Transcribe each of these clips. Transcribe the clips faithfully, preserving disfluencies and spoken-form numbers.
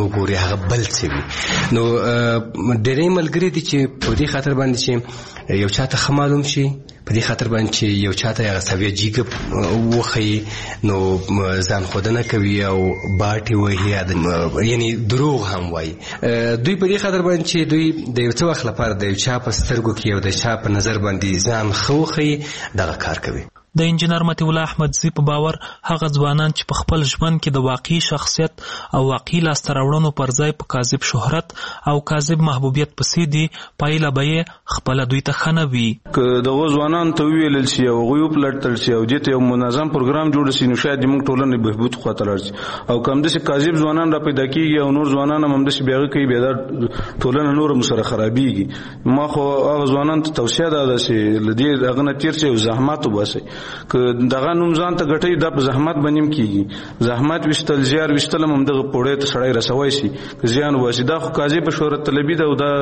نو ګوري هغه بل څه وي. نو ډېرې ملګري دي چې په دې خاطر باندې چې یو چاته ښه معلوم شي، په دې خاطر باندې چې یو چاته هغه سویه جیګه وښیي نو ځان ښودنه کوي او باټې وهي، یعنې دروغ هم وایي. دوی په دې خاطر باندې چې دوی د یو څه وخت لپاره د یو چا په سترګو کې او د چا په نظر باندې ځان ښه وښیي، دغه کار کوي. د انجینر مطیع الله احمدزي په باور هغه ځوانان چې په خپل ژوند کې د واقعي شخصیت او واقعي لاسته راوړنو پر ځای په کاذب شهرت او کاذب محبوبیت پسې دي، پایله به یې خپله دوی ته ښه نه وي. که دغو ځوانانو ته وویلل شي او هغوی وپلټل شي او دې ته یو منظم پروګرام جوړ شي، نو شاید زموږ ټولنې بهبود خواته لاړ شي. او که همداسې کاذب ځوانان را پیدا کېږي او نور ځوانان هم همداسې بیا هغه کوي، بیا دا ټولنه نور هم سره خرابېږي. ما خو هغه ځوانانو ته توصیه ده چې له دې هغه نه تېر شي او زحمت وباسئ. که دغه نوم ځان ته ګټئ، دا په زحمت باندې هم کېږي. زحمت ویشتل، زیار ویشتل هم همدغه پوړۍ ته سړی رسوی شي که زیان وباسي. دا خو کاذب شهرت طلبي ده او دا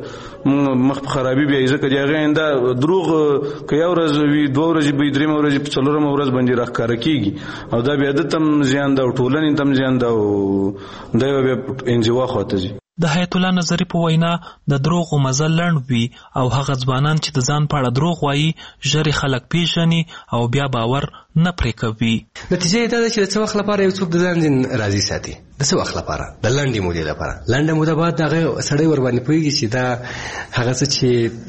مخ په خرابي بیایي، ځکه د هغې آینده دروغ که یو ورځ وي، دوه ورځې به وي، درېیمه ورځ په څلورمه ورځ باندې راښکاره کېږي او دا بیا ده ته هم زیان ده او ټولنې ته هم زیان ده او دا یوه بیا انزوا خواته ځي. د حیات الله نظري په وینا د دروغو مزل لنډ وي او هغه ځوانان چې د ځان په اړه دروغ وایي ژر خلک پیژني او بیا باور نه پرې کوي. نتیجه یې دا ده چې د څه وخت لپاره یو څوک د ځان راضي ساتي، د څه وخت لپاره، د لنډې مودې لپاره. لنډه موده بعد هغه سړی ورباندې پوهېږي چې دا هغه څه چې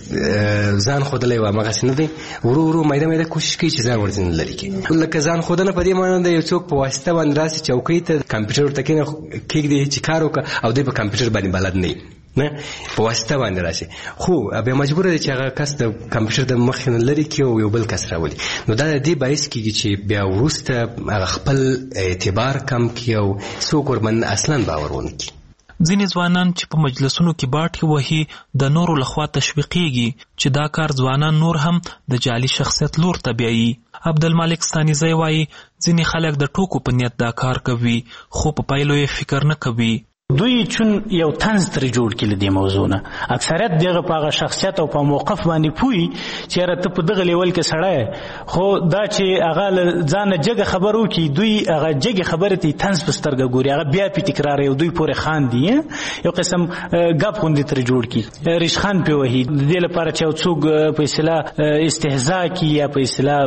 ځان ښودلی و همغسې نه دی، ورو ورو میده میده کوشش کوي چې ځان ورځنې لرې کړي. لکه ځان ښودنه په دې معنی ده یو څوک په واسطه باندې راسي چوکۍ ته کمپیوټر ورته کېږدي چې کار وکړه او دی په کمپیوټر باندې بلد نه وي، نه په واسطه باندې راشي، خو بیا مجبوره دی چې هغه کس د کمپیوټر د مخې نه لرې کړي او یو بل کس راولي. نو دا د دې باعث کېږي چې بیا وروسته هغه خپل اعتبار کم کړي او څوک ورباندې اصلا باور ونه کړي. ځینې ځوانان چې په مجلسونو کې باټې وهي د نورو لخوا تشویقېږي چې دا کار ځوانان نور هم د جعلي شخصیت لور ته بیایي. عبدالمالک ستانیزی وایي ځینې خلک د ټوکو په نیت دا کار کوي خو په پایلو یې فکر نه کوي. دوی چون یو طنز ترې جوړ کړي له دې موضوع نه، اکثریت دغه په هغه شخصیت او په موقف باندې پوهي چې یاره ته په دغه لیول کې سړی، خو دا چې هغه له ځانه جګه خبر وکړي، دوی هغه جګې خبرې ته طنز په سترګه ګوري، هغه بیا پې تکراروي او دوی پورې خاندي، یو قسم ګپ غوندې ترې جوړ کړي، ریشخند پې وهي د دې لپاره چې یو څوک په اصطلاح استهزا کړي یا په اصطلاح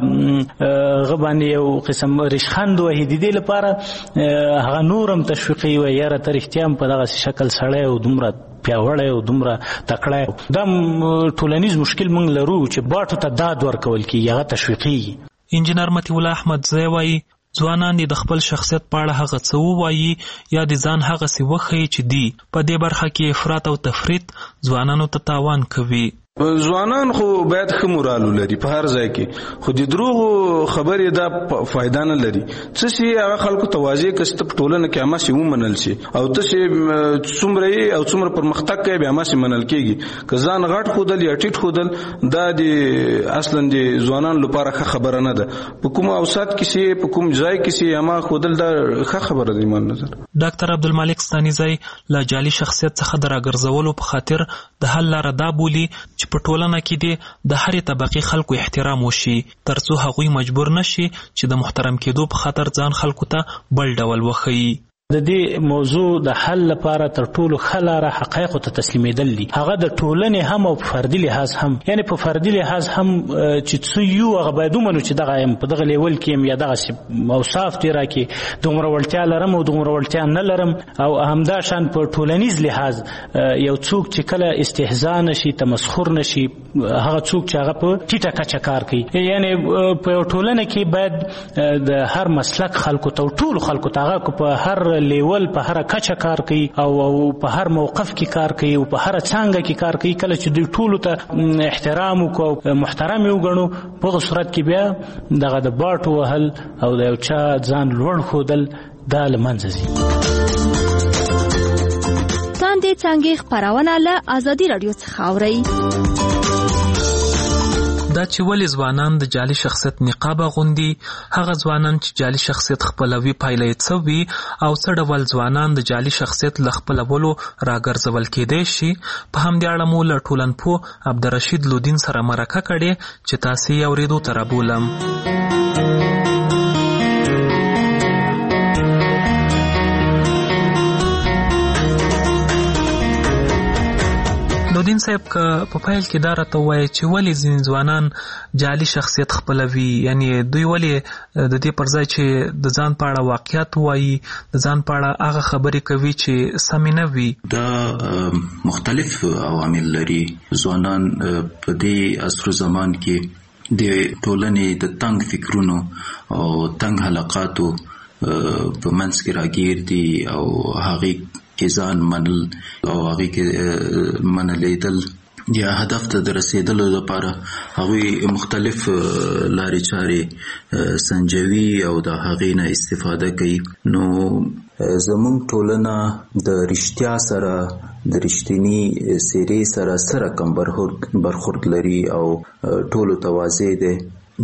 هغه باندې یو قسم ریشخند وهي، د دې لپاره هغه نور هم تشویقوي وایي یاره ته رښتیا په دغه شکل سړی او دومره پیاوړی او دومره تکړی. دا ټولنیز مشکل موږ لرو چې باټو ته داد ورکول کېږي، هغه تشویقېږي. انجینر مطیع الله احمدزی وایي ځوانان دې د خپل شخصیت په اړه هغه څه ووایي یا د ځان هغسې وښیي چې دي. په دې برخه کې افراط او تفریط ځوانانو ته تاوان کوي. ځوانان خو باید ښه مورال ولري په هر ځای کې، خو د دروغو خبرې دا فایده نه لري. څه چې هغه خلکو ته واضح کړي ته په ټولنه کې هماسې ومنل شي او ته چې څومره یې او څومره پرمختګ کوي بیا هماسې منل کېږي. که ځان غټ ښودل یا ټیټ ښودل دا د اصلا د ځوانانو لپاره ښه خبره نه ده. په کوم اوسط کې چې په کوم ځای کې چې هما ښودل دا ښه خبره ده ایمان نظر. ډاکټر عبدالمالک ستانیزی له جعلي شخصیت څخه د راګرځولو په خاطر د حل لاره دا بولي چې په ټولنه کې دې د هرې طبقې خلکو احترام وشي ترڅو هغوی مجبور نشي چې د محترم کېدو په خاطر ځان خلکو ته بل ډول وښیي. د دې موضوع د حل لپاره تر ټولو ښه لاره حقایقو ته تسلیمېدل دي، هغه د ټولنې هم او په فردي لحاظ هم، یعنې په فردي لحاظ هم چې څه یو هغه باید ومنو چې دغه یم په دغه لیول کې یم یا دغسې اوصاف دې راکړي دومره وړتیا لرم او دومره وړتیا نه لرم. او همدا شان په ټولنیز لحاظ یو څوک چې کله استهزا نشي تمسخر نشي، هغه څوک چې هغه په ټیټه کچه کار کوي، یعنې په یو ټولنه کې باید د هر مسلک خلکو ته او ټولو خلکو ته هغه په هر لیول په هر کچه کار کوي او په هر موقف کې کار کوي او په هر څانګه کې کار کوي، کله چې دوی ټولو ته احترام وکړو محترم یې وګڼو په هغه صورت کې بیا دغه د باټو وهل او د یو چا ځان لوړ ښودل دا له منځه ځي. څاندې څانګې خپرونه له ازادي راډیو څخه اورئ. دا چې ولې ځوانان د جعلي شخصیت نقاب اغوندي، هغه ځوانان چې جعلي شخصیت خپلوي پایله یې څه وي او څه ډول ځوانان د جعلي شخصیت له خپلولو راګرځول کېدی شي، په همدې اړه مو له ټولنپوه عبدالرشید لودین سره مرکه کړې چې تاسې یې اورېدو ته رابولم. لودین صاحب که په پیل کې دا راته ووایي چې ولې ځینې ځوانان جعلي شخصیت خپلوي، یعنی دوی ولې د دې پر ځای چې د ځان په اړه واقعیت ووایي د ځان په اړه هغه خبرې کوي چې سمې نه وي. دا مختلف عوامل لري. ځوانان په دې عصر زمان کې د ټولنې د تنګ فکرونو او تنګ حلقاتو په منځ کې راګیر دي او هغې کې ځان منل او هغې کې منلیدل یا هدف ته د رسیدلو لپاره هغوی مختلف لارې چارې سنجوي او د هغې نه استفاده کوي. نو زموږ ټولنه د رښتیا سره د رښتینی څېرې سره سره کم برخورد لري او ټولو ته واضح دی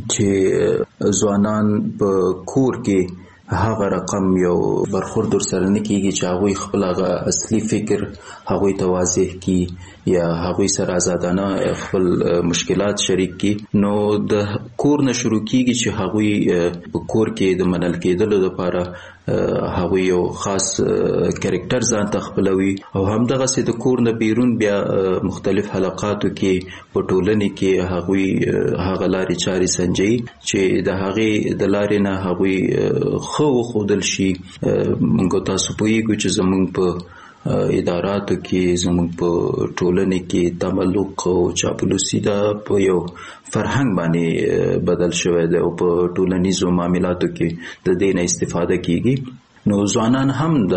چې ځوانان په کور کې هغه رقم یو برخورد ورسره نه کېږي چې هغوی خپل هغه اصلي فکر هغوی ته واضح کي یا هغوی سره آزادانه خپل مشکلات شریک کي. نو د کور نه شروع کېږي چې هغوی په کور کې د منل کېدلو لپاره هغوی یو خاص کریکټر ځان ته خپلوي او همدغسې د کور نه بیرون بیا مختلف حلقاتو کې په ټولنې کې هغوی هغه لارې چارې سنجوي چې د هغې د لارې نه هغوی ښه وښودل شي. موږ تاسو پوهیږو چې زموږ په اداراتو کې زموږ په ټولنې کې تملق او چاپلوسي دا په یو فرهنګ باندې بدل شوی دی او په ټولنیزو معاملاتو کې د دې نه استفاده کیږي. نو ځوانان هم د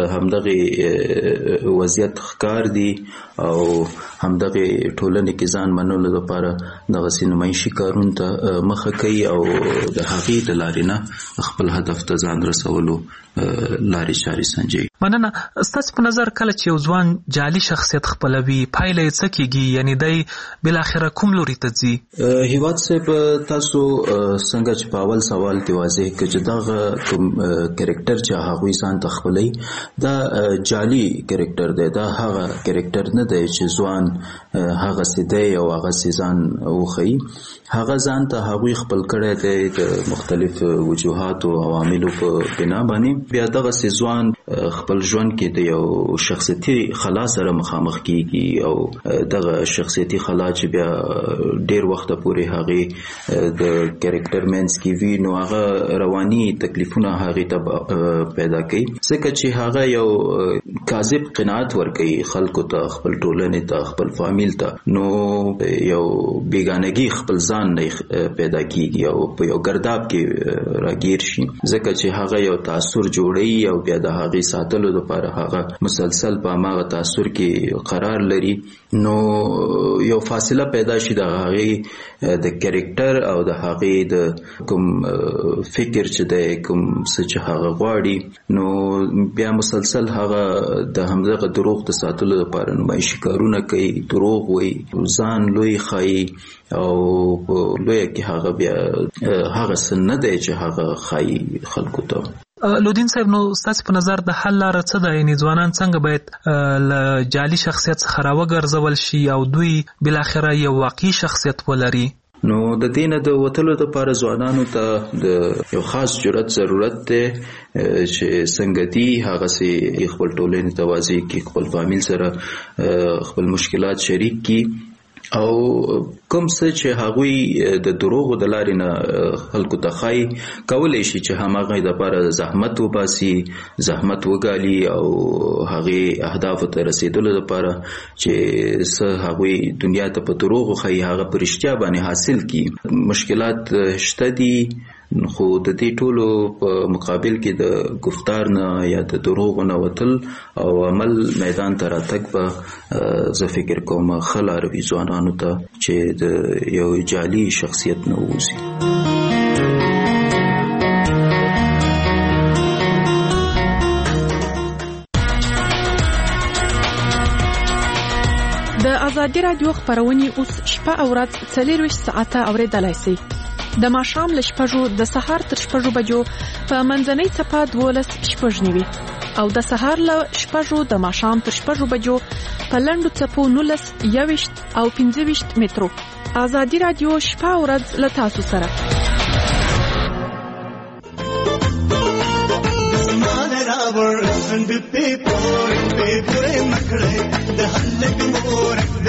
همدغه وضعیت ښکار دي او همدغه ټولنې کې ځان منلو لپاره دغسې نمایشي کارونو ته مخه کوي او د هغې د لارې نه خپل هدف ته ځان رسولو لارې چارې سنجوي. مننه. ستاسو په نظر کله چې یو ځوان جعلي شخصیت خپلوي پایله یې څه کېږي، یعنی دی بالاخره کوم لوري ته ځي؟ هیواد صاحب تاسو څنګه چې په اول سوال کې واضح کړه چې دغه کوم کرکټر چې هغوی ځان ته خپلوي دا جعلي کرکټر دی. دا هغه کرکټر نه دی چې ځوان هغسې دی او هغسې ځان وښیي. هغه ځان ته هغوی خپل کړی دی د مختلف وجوهاتو او عواملو په بنا باندې. بیا دغسې ځوان خپل ژوند کې د یو شخصیتي خلا سره مخامخ کیږي او دغه شخصیتي خلا چې بیا ډیر وخت پورې هغې د کریکټر منځ کې وي نو هغه رواني تکلیفونه هغې ته پیدا کوي ځکه چې هغه یو کاذب قناعت ورکوي خلکو ته، خپل ټولنې ته، خپل فامیل ته. نو یو بیګانګي خپل ځان نه پیدا کیږي او په یو ګرداب کې راګیر شي ځکه چې هغه یو تاثر جوړوي او بیا د هغې ساتلو لپاره هغه مسلسل په هماغه تاثر کې قرار لري. نو یو فاصله پیدا شي د هغې د کریکټر او د هغې د کوم فکر چې دی کوم څه چې هغه غواړي نو بیا مسلسل هغه د همدغه دروغ د ساتلو لپاره نمایشي کارونه کوي، دروغ وایي، ځان لوی ښایي او په لویه کې هغه بیا هغه څه نه دی چې هغه ښایي خلکو ته. لودین صاحب نو ستاسو په نظر د حل لاره څه ده؟ یعنې ځوانان څنګه باید له جعلي شخصیت څخه راوګرځول شي او دوی بالاخره یو واقعي شخصیت ولري؟ نو د دې نه د وتلو دپاره ځوانانو ته د یو خاص جرأت ضرورت دی چې څنګه دي هغسې خپل ټولنې ته واضح کړي، خپل فامیل سره خپل مشکلات شریک کړي او کوم څه چې هغوی د دروغو د لارې نه خلکو ته ښایي کولی شي چې هماغه دپاره زحمت وباسي، زحمت وګالي او هغې اهدافو ته رسېدلو دپاره چې څه هغوی دنیا ته په دروغو ښایي هغه په رښتیا باندې حاصل کړي. مشکلات شته دي خو د دې ټولو په مقابل کې د گفتار نه یا د دروغو نه وتل او عمل میدان ته راتګ به زه فکر کوم ښه لاره وي ځوانانو ته چې د یو جعلي شخصیت نه ووځي. د ازادي راډیو خبرونه اوس شپه او ورځ څلورویشت ساعته اوریدلای شئ. د ماښام له شپږو د سهار تر شپږو بجو په منځنۍ څپه دولس شپږ نوي او د سهار له شپږو د ماښام تر شپږو بجو په لنډو څپو نولس یوویشت او پنځه ویشت مترو. ازادي راډیو شپه او ورځ له تاسو سره. and the paper paper makre the halak more the small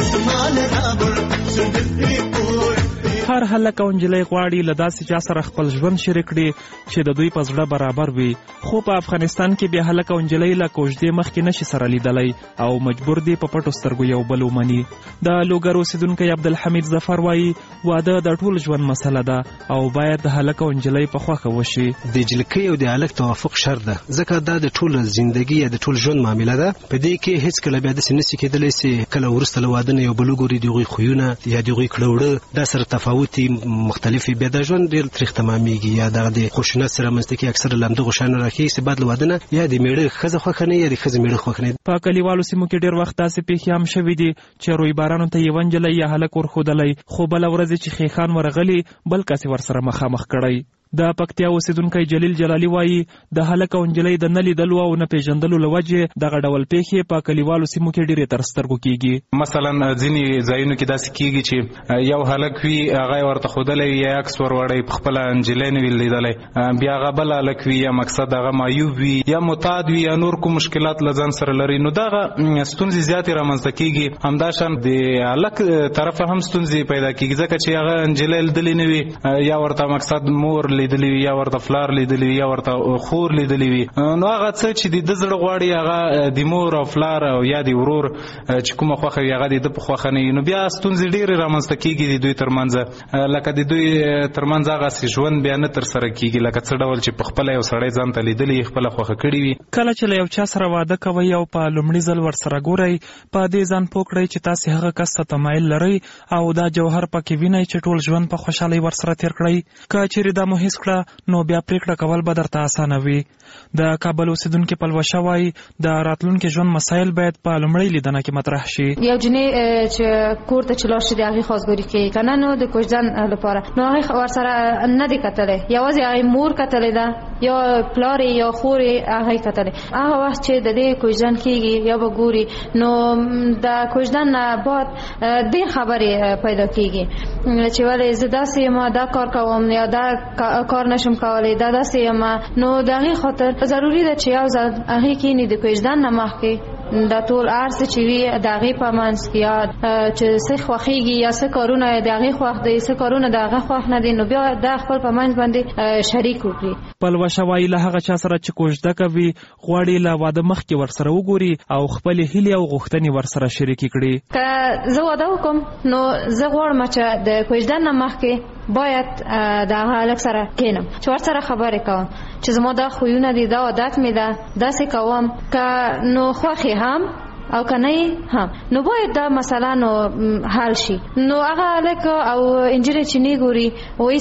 هر هلک او نجلۍ غواړي له داسې چا سره خپل ژوند شریک کړي چې د دوی په زړه برابر وي، خو په افغانستان کې بیا هلک او نجلۍ له کوژدې مخکې نشي سره لیدلی او مجبور دي په پټو سترګو یو بل ومني. د لوګر اوسیدونکی عبدالحمید ظفر وایي واده د ټول ژوند مسله ده او باید د هلک او نجلۍ په خوښه وشي. د جلکۍ او د هلک توافق شرط ده، ځکه دا د ټول ژوندګي یا د ټول ژوند معامله ده. په دې کې هیڅ کله بیا داسې نشي کېدلی چې کله وروسته له واده نه یو بل وګوري د هغوی خویونه یا د هغوی کړه وړه دا سره تفاوتي مختلفي بیا د ژوند ډېر تریخ تمامېږي یا دغه د خشونت سره منځته کې اکثره له همدغو شیانو راښیي چې بعد له واده نه یا د میړه ښځه خوښه نه یا د ښځې میړه خوښ نه. په کلیوالو سیمو کې ډېر وخت داسې پیښې هم شوي دي چې رویبارانو ته یوه نجلۍ یا هلک ورښودلی، خو بله ورځ چې خیخان ورغلي بل کس یې ورسره مخامخ کړی. د پکتیا اوسیدونکی جلیل جلالي وایي د هلک او نجلۍ د نه لیدلو او نه پیژندلو له وجې دغه ډول پیښې په کلیوالو سیمو کې ډېرې تر سترګو کېږي. مثلا ځینې ځایونو کې داسې کېږي چې یو هلک وي هغه یې ورته ښودلی وي یا عکس ور وړی په خپله نجلۍ نه وي لیدلی، بیا هغه بل هلک وي یا مقصد هغه معیوب وي یا معتاد وي یا نور کوم مشکلات له ځان سره لري، نو دغه ستونزې زیاتې رامنځته کېږي. همداشان د هلک طرفه هم ستونزې پیدا کېږي ځکه چې هغه نجلۍ لیدلې نه وي یا ورته مقصد مور لیدلی وي یا ورته فلار لیدلی وي یا ورته خور لیدلی وي، نو هغه څه چې د زړه غواړي هغه د مور او فلار او یا د ورور چې کومه خوښه وي هغه د ده په خوښه نه وي، نو بیا ستونزې ډېرې رامنځته کېږي د دوی ترمنځ، لکه د دوی ترمنځ هغسې ژوند بیا نه ترسره کېږي لکه څه ډول چې په خپله یو سړی ځان ته لیدلی یې خپله خوښه کړې وي. کله چې له یو چا سره واده کوئ او په لومړي ځل ورسره ګورئ په دې ځان پوه کړئ چې تاسې هغه کس ته تمایل لرئ او دا جوهر پکې وینئ چې ټول ژوند په خوشحالۍ ورسره تېر کړئ. که چیرې دا مو هېڅ کړه نو بیا پریکړه کول به درته اسانه وي. د کابل اوسیدونکي پلوشه وایي د راتلونکي ژوند مسایل باید په لومړۍ لیدنه کې مطرح شي. یو جنۍ چې کور ته چې لاړ شي د هغې خواستګاري کوي که نه نو د کوژدن لپاره نو هغې ورسره نه دی کتلی، یوازې هغې مور کتلی ده یا پلار یا خور هغې کتلی. هغه وخت چې د دې کوژدن کېږي یا به ګوري نو د کوژدن نه بعد دې خبرې پیدا کېږي چې ولې زه داسې یم دا کار کوم یا دا کار نشم کولی دا داسې یم، نو د هغې خاطر ضروري ده چې یو ځل هغې کښېني د کوژدن نه مخکې دا ټول هر څه چې وي د هغې په منځ کې یا چې څه خوښېږي یا څه کارونه د هغې خوښ دی څه کارونه د هغه خوښ نه دي، نو بیا دا خپل په منځ باندې شریک وکړي. پلوشه وایي له هغه چا سره چې کوژده کوي غواړي له واده مخکې ورسره وګوري او خپلې هیلې او غوښتنې ورسره شریکې کړي. که زه واده وکړم نو زه غواړم چې د کوژدن نه مخکې باید د هغه هلک سره کښېنم چې ورسره خبرې کوم چې زما دا خویونه دي دا عادت مې ده داسې کوم، که نو خوښې هم او کنه هم نو باید دا مسله نو حل شي. نو هغه هلک او نجلۍ چې نه ګوري وایي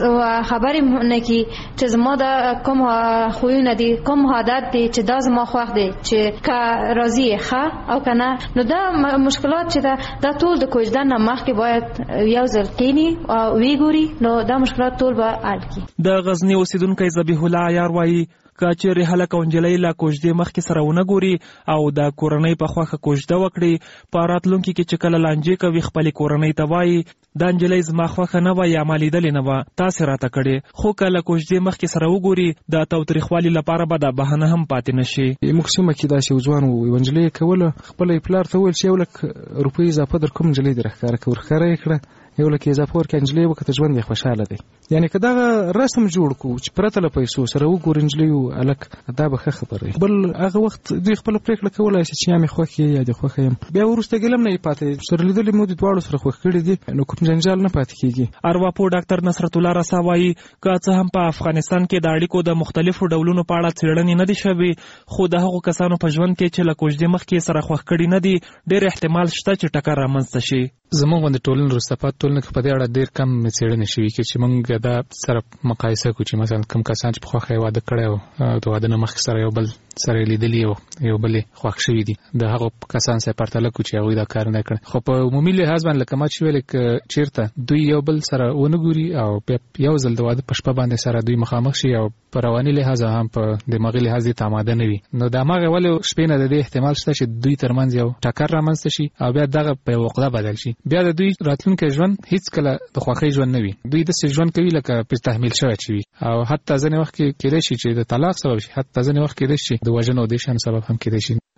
خبرې نه کوي چې زما دا کوم خویونه دي کوم عادت دی چې دا زما خوښ دی چې که راضي یې ښه او کنه، نو دا مشکلات چې دا دا ټول د کوژدن نه مخکې باید یو ځل کښېني او ویې ګوري نو دا مشکلات ټول به حل کړي. د غزني اوسیدونکی ذبیح الله عیار وایي که چیرې هلک او نجلۍ له کوژدې مخکې سره ونه ګوري او د کورنۍ په خوښه کوژده وکړي په راتلونکي کې چې کله لانجې کوي خپلې کورنۍ ته وایي دا نجلۍ زما خوښه نه وه یا ما لیدلې نه وه تاسې راته کړې، خو که له کوژدې مخکې سره وګوري د تاوتریخوالي لپاره به دا بهانه هم پاتې نه شي. موږ سیمه کې داسې یو ځوان و یوه نجلۍ یې کوله خپله یې پلار ته وویل چې یو لک روپۍ اضافه در کوم نجلۍ دې راښکاره کړه ورښکاره یې کړه یو لک اضافه ورکړه نجلۍ یې وکړه ژوند یې خوشحاله دی. یعنې که دغه رسم جوړ کړو چې پرته له پیسو سره وګوري نجلۍ او هلک دا به ښه خبره وي. بل هغه وخت دوی خپله پرېکړه کولی شي چې یا مې خوښ یې یا دې خوښه یم، بیا وروسته ګیله هم نه یې پاتې سره لیدلې مو د دواړو سره خوښ کړي دي نو کوم جنجال نه پاتې کېږي. ارواپوه ډاکټر نصرت الله رسا وایي که څه هم په افغانستان کې د اړیکو د مختلفو ډولونو په اړه څېړنې نه دي شوي خو د هغو کسانو په ژوند کې چې له کوژدې مخکې سره خوښ کړي نه دي ډېر احتمال شته چې ټکر رامنځته شي. زموږ غوندې ټولنې وروسته پاتې ټولنه کې په دې اړه ډېر کم څېړنې شوي چې موږ دا سره مقایسه کړو چې مثلا کوم کسان چې په خوښه یې واده کړی او د واده نه مخکې سره یو بل سره یې لیدلي او یو بل یې خوښ شوي دي د هغو کسان سره پرتله کړو چې هغوی دا کار نه کړی. خو په عمومي لحاظ باندې لکه ما چې ویلې که چېرته دوی یو بل سره ونه ګوري او بیا یو ځل د واده په شپه باندې سره دوی مخامخ شي او په رواني لحاظ هم په دماغي لحاظ دې ته آماده نه وي نو د هماغې ولې شپې نه د دې احتمال شته چې دوی ترمنځ یو ټکر رامنځته شي او بیا دغه په یو عقده بدل شي. بیا د دوی راتلونکی ژوند هیڅ کله د خوښۍ ژوند نه وي، دوی داسې ژوند کوي لکه پرې تحمیل شوی چې وي او حتی ځینې وخت کې کېدای شي چې د طلاق سبب شي، حتی ځینې وخت کېدای شي د وژنو او دې شیانو سبب هم کېدای شي.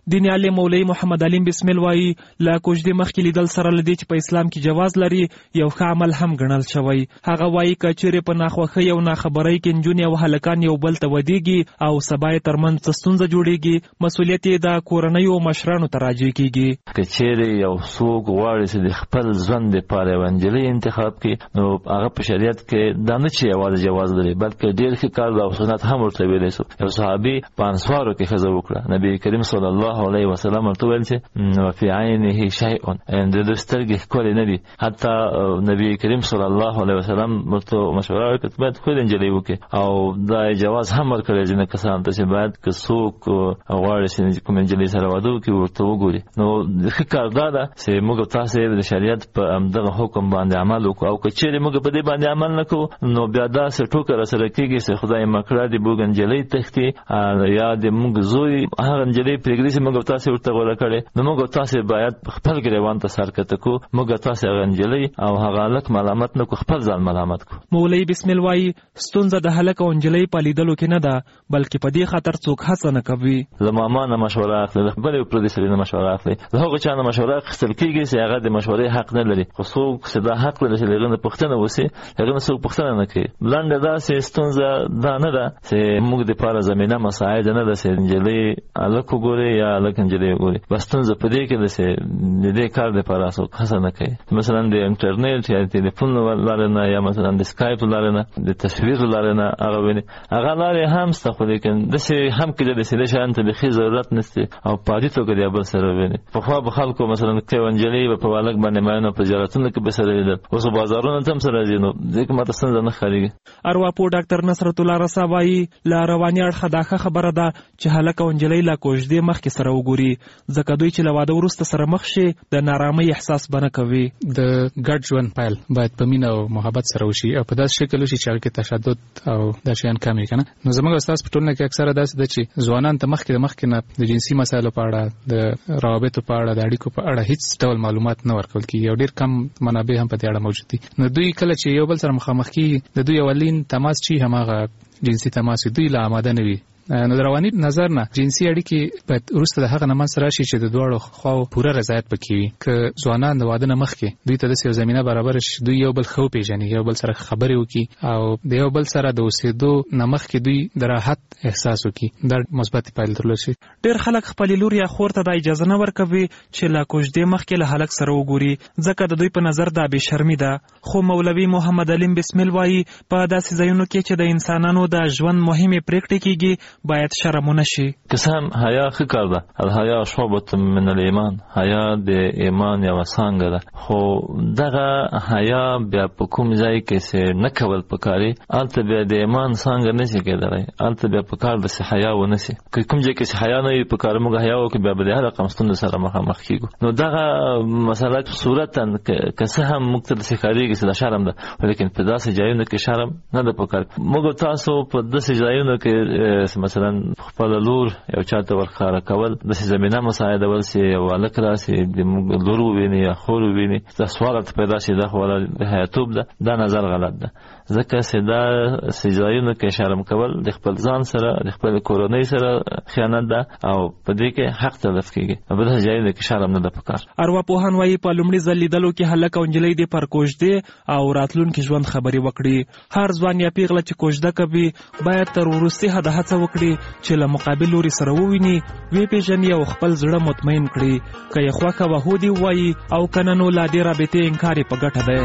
دیني عالم مولوي محمد علیم بسمل وایي له کوژدې مخکې لیدل سره له دې چې په اسلام کې جواز لري یو ښه عمل هم ګڼل شوی. هغه وایي که چیرې په ناخوښۍ او ناخبرۍ کې نجونې او هلکان یو بل ته ودیږي او سبا یې ترمنځ څه ستونزه جوړیږي، مسؤلیت یې د کورنیو مشرانو ته راجع کیږي. که چیرې یو څوک غواړي چې د خپل ژوند دپاره یوه نجلۍ انتخاب کړي نو هغه په شریعت کې دا نه چې یوازې جواز لري بلکې ډېر ښه کار او سنت هم ورته ویلی شو. یو صحابي په انصارو کې ښځه وکړه، نبي کریم صلی الله علیه وسلم ورته ویل چې وفي عینه شیء، د ده سترګې ښکلې نه دي. حتی نبي کریم صلی الله علیه وسلم ورته مشوره ورکړه باید ښکلې نجلۍ وکړي او دا جواز هم ورکړی ځینې کسانو ته چې باید که څوک غواړي چې کومې نجلۍ سره واده وکړي ورته وګوري. نو ښه کار دا ده چې موږ تاسې د شریعت په همدغه حکم باندې عمل وکړو او که چیرې موږ په دې باندې عمل نه کوو نو بیا داسې ټوکه راسره کېږي چې خدای مکړه د موږ نجلۍ تښتي یا د موږ زوی هغه نجلۍ پرېږدي چې موږ تاسې ورته غوره کړې. نو موږ تاسې باید خپل ګریوان ته سر کته کړو، موږ تاسې هغه نجلۍ او هغه هلک ملامت نه کړو، خپل ځان ملامت کړو. مولوي بسمل وایي ستونزه د هلک او نجلۍ په لیدلو کې نه ده بلکې په دې خاطر څوک هڅه نه کوي. له ماما نه مشوره اخلي، له بلې پردي سړي نه مشوره اخلي، له هغه چا نه مشوره اخیستل کېږي چې هغه د مشورې حق نه لري، خو څوک چې دا حق لري چې له هغه نه پوښتنه وشي هغه نه څوک پوښتنه نه کوي. لنډه داسې ستونزه دا نه ده چې موږ دپاره زمینه مساعده نه ده چې نجلۍ هلک وګوري یا هلک نجلۍ وګوري، بس ستونزه په دې کې ده چې د دې کار دپاره څوک هڅه نه کوي. مثلا د انټرنیټ یا د تلیفون له لارې نه یا مثلا د سکایپ له لارې نه د تصویر له لارې نه هغه ویني، هغه لارې هم شته خو لیکن داسې هم کېدای چې دې شیانو ته بیخي ضرورت نشته او په عادي توګه د یو بل سره ویني. پخوا به خلکو مثلا که یوه نجلۍ به په هلک باندې مین او په زیارتونو کې به سره لیدل، اوس بازارونو ته هم سره ځي، نو دې کې ماته ستونزه نه ښکارېږي. ارواپوه ډاکټر نصرت الله رسا وایي له رواني اړخه دا ښه خبره ده چې هلک او نجلۍ له کوژدې مخکې سره وګوري، ځکه دوی چې له واده وروسته سره مخ شي د نارامۍ احساس به نه کوي. د ګډ ژوند پیل باید په مینه او محبت سره وشي او په داسې شکل وشي چې هغه کې تشدد او دا شیان کم وي که نه. نو زموږ استاد په ټولنه کې اکثره داسې ده چې ځوانان ته مخکې د مخکې نه د جنسي مسایلو په اړه، د روابطو په اړه، د اړیکو په اړه هیڅ ډول معلومات نه ورکول کېږي او ډېر کم منابع هم په دې اړه موجود دي. نو دوی کله چې یو بل سره مخامخ کېږي د دوی اولین تماس چې هماغه جنسي تماس وي، دوی لا آماده نه وي. نو د رواني نظر نه جنسي اړیکې باید وروسته د هغه نه منځته راشي چې د دواړو خواو پوره رضایت پکې وي. که ځوانان د واده نه مخکې دوی ته داسې یو زمینه برابره شي دوی یو بل ښه وپېژني، یو بل سره خبرې وکړي او د یو بل سره د اوسېدو نه مخکې دوی د راحت احساس وکړي، دا مثبتې پایلې درلود شي. ډېر خلک خپلې لور یا خور ته دا اجازه نه ورکوي چې له کوژدې مخکې له هلک سره وګوري، ځکه د دوی په نظر دا بې شرمي ده. خو مولوي محمد علیم بسمل وایي په داسې ځایونو کې چې د انسانانو د ژوند مهمې پرېکړې کېږي باید شرم نشي. که څه هم حیا ښه کار ده، الحیا شعبة من الایمان، حیا د ایمان یوه څانګه ده، خو دغه حیا بیا په کوم ځای کې چې نه کول پکاري هلته بیا د ایمان څانګه نشي کېدلی، هلته بیا پکار ده چې حیا ونشي. که کوم ځای کې چې حیا نه وي پکار موږ حیا وکړو بیا به د هر رقم ستونزو سره مخامخ کېږو. نو دغه مسله صورتا که څه هم موږ ته داسې ښکارېږي چې دا شرم ده، لیکن په داسې ځایونو کې شرم نه ده پکار. موږ تاسو په داسې ځایونو کې مثلا خپل لور یو چاته ورخاره کول داسې زمینه مساعدول چې یو هلک راسي د موږ لور وویني یا خور وویني، دا سوال ورته پیدا شي دا خو د حیاتوب ده، دا نظر غلط ده. ځکه چې دا ځایونو کې شرم کول د خپل ځان سره د خپل کورنۍ سره خیانت ده او په دې کې حق تلف کېږي. په داسې ځایونو کې شرم نه ده پکار. ارواپوهان وایي په لومړي ځل لیدلو کې هلک او نجلۍ دې پر کوژدې او راتلونکي ژوند خبرې وکړي. هر ځوان یا پیغله چې کوژده کوي باید تر وروستي حده هڅه وکړي چې له مقابل لوري سره وویني، وی پیژني او خپل زړه مطمئن کړي. که یې خوښه وه هو دې ووایي او که نه نو لا دې رابطې انکار یې په ګټه دی.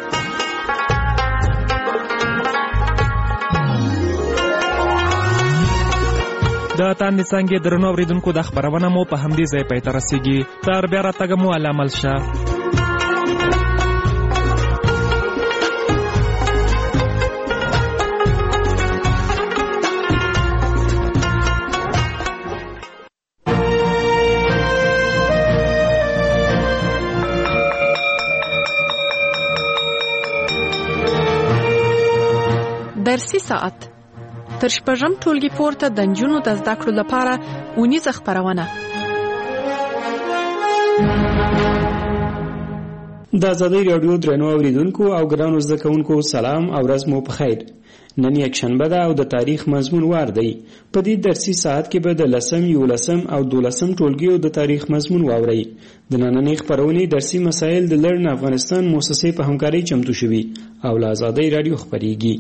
د تاندې څانګې درنو اورېدونکو دا خپرونه مو په همدې ځای پای ته رسېږي. تر بیا راتګه مو الله مل شه. درسي ساعت تر شپږم ټولګي پورته د نجونو د زده کړو لپاره اونیزه خپرونه. د آزادۍ راډیو درنو اوریدونکو او ګرانو زده کوونکو سلام او ورځ مو په خیر. نن یک شنبه ده او د تاریخ مضمون وار دی. په دې درسي ساعت کې به د لسم، یولسم او دولسم ټولګیو د تاریخ مضمون واورئ. د نننۍ خپرونې درسي مسایل د لرن افغانستان موسسې په همکارۍ چمتو شوي او له آزادۍ راډیو خپریږي.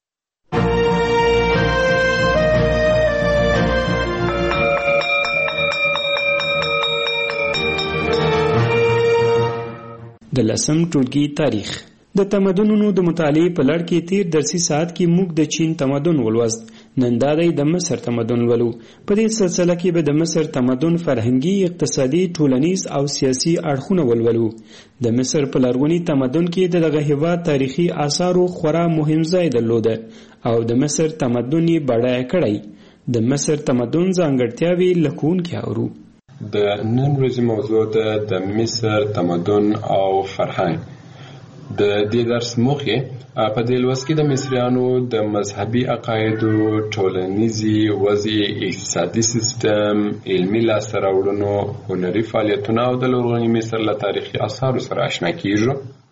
د لسم ټولګي تاریخ. د تمدنونو د مطالعې په لړ کې تیر درسي ساعت کې موږ د چین تمدن ولوست. نن دا دی د مصر تمدن ولو. په دې سلسله کې به د مصر تمدن فرهنګي، اقتصادي، ټولنیز او سیاسي اړخونه ولولو. د مصر په لرغوني تمدن کې د دغه هېواد تاریخي آثارو خورا مهم ځای درلوده او د مصر تمدن یې بډایه کړی. د مصر تمدن ځانګړتیاوې له ښوونکي اورو. د نن ورځې موضوع ده د مصر تمدن او فرهنګ. د دې درس موخه په دې لوست کې د مصریانو د مذهبي عقایدو، ټولنیزي وضع، اقتصادي سیستم، علمي لاسته راوړنو، هنري فعالیتونو او د لرغوني مصر له تاریخي آثارو سره آشنا کیږو.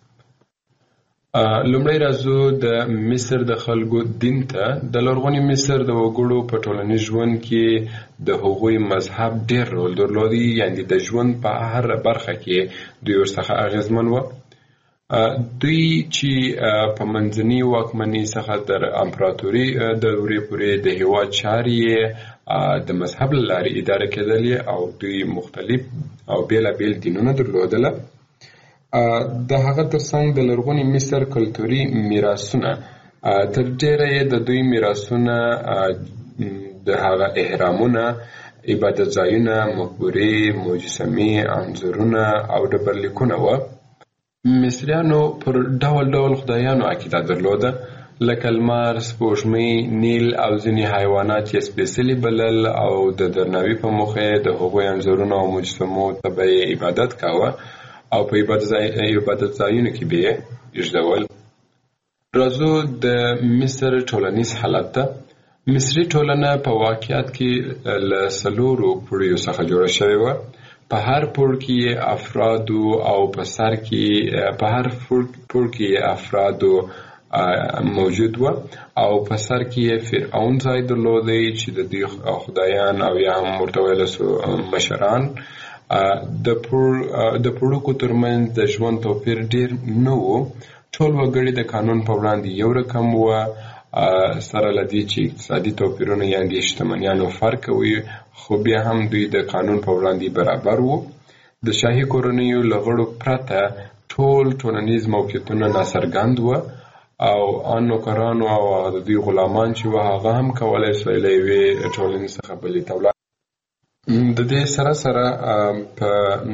لومړی راځو د مصر د خلکو دین ته. د لرغوني مصر د وګړو په ټولنیز ژوند کې د هغوی مذهب ډېر رول درلودی، یعنی د ژوند په هر برخه کې دوی ورڅخه اغیزمن و. دوی چې په منځني واکمنۍ څخه تر امپراتوري دورې پورې د هېواد چارې د مذهب له لارې اداره کېدلې او دوی مختلف او بېلابېل دینونه درلودله. د هغه ترڅنګ د لرغوني مصر کلتوري میراثونه تر ډېره یې د دوی میراثونه د هغه احرامونه، عبادت ځایونه، مقبرې، مجسمې، انځورونه او ډبرلیکونه وه. مصریانو پر ډول ډول خدایانو عقیده درلوده، لکه لمر، سپوږمۍ، نیل او ځینې حیوانات یې سپېڅلي بلل او د درناوي په موخه د هغوی انځورونو او مجسمو ته به یې عبادت کاوه او په عبادت ځایونو کې به یې ایږدول. راځو د مصر ټولنیز حالت ته. مصري ټولنه په واقعیت کې له څلورو پوړیو څخه جوړه شوې وه. په هر پوړ کې افرادو او په سر کې په هر پوړ کې افرادو موجود و او په سر کې فرعون ځای درلودی چې د دوی خدایان او یا هم ورته ویلی سو مشران. د پوړکو ترمنځ د ژوند توپیر ډېر نه و. ټول وګړي د قانون په وړاندې یو رقم و، سره له دې چې اقتصادي توپیرونه یعنې د شتمنیانو فرق وي، خو بیا هم دوی د قانون په وړاندې برابر وو. د شاهي کورنیو له غړو پرته ټول ټولنیز موقعیتونه ناڅرګند وو او ان نوکرانو او د دوی غلامان چې وو هغه هم کولی سوی له یوې ټولنې څخه بلې ته ولاړ. د دې سره سره په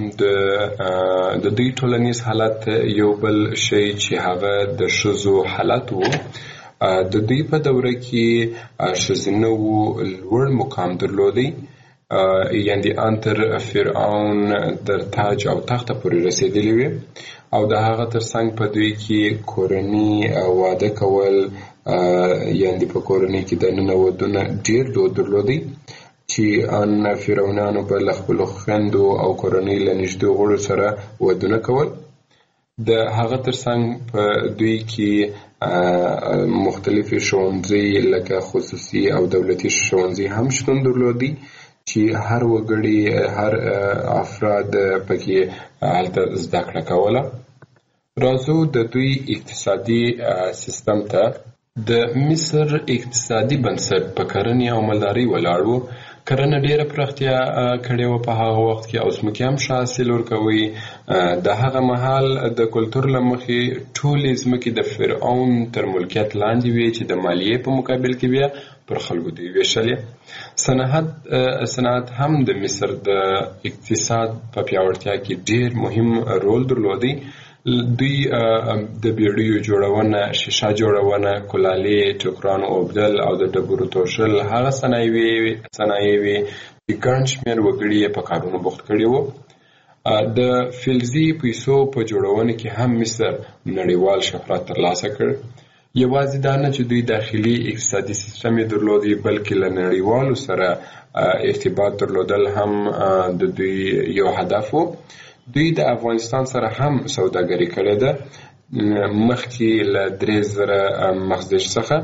د دوی ټولنیز حالت یو بل شی چې هغه د ښځو حالت وو. د دوی په دوره کې ښځینه وو لوړ مقام درلودی، یعنې ان تر فرعون در تاج او تخته پورې رسېدلې وې او د هغه ترڅنګ په دوی کې کورني واده کول، یعنې په کورنۍ کې دننه ودونه ډېر دود درلودی چې ان فرعونانو به له خپلو خویندو او کورنۍ له نږدې غړو سره ودونه کول. د هغه ترڅنګ په دوی کې مختلفې ښوونځي لکه خصوصي او دولتي ښوونځي هم شتون درلودي چې هر وګړي هر افراد پکې هلته زده کړه کوله. راځو د دوی اقتصادي سیستم ته. د مصر اقتصادي بنسټ په کرنې او مالدارۍ ولاړ و. کرنه ډیره پراختیا کړې وه په هغه وخت کې او ځمکې هم ښه حاصل ورکوي. د هغه مهال د کلتور له مخې ټولې ځمکې د فرعون تر ملکیت لاندې وې چې د مالیې په مقابل کې بیا پر خلکو دوی ویشلې. صنعت صنعت هم د مصر د اقتصاد په پیاوړتیا کې ډیر مهم رول درلودی. دوی د بیړیو جوړونه، شیشه جوړونه، کلالې، ټوکرانو اوبدل او د ډبرو توشل هغه صنایع وې چې ګڼ شمېر وګړي یې په کارونو بوخت کړي وو. د فلزي پیسو په جوړونه کې هم مصر نړیوال شهرت ترلاسه کړ. یوازې دا نه چې دوی داخلي اقتصادي سیستم یې درلودی، بلکې له نړیوالو سره ارتباط درلودل هم د دوی یو هدف و. دوی د افغانستان سره هم سوداګري کړې ده. مخکې له درې زره مخزن څخه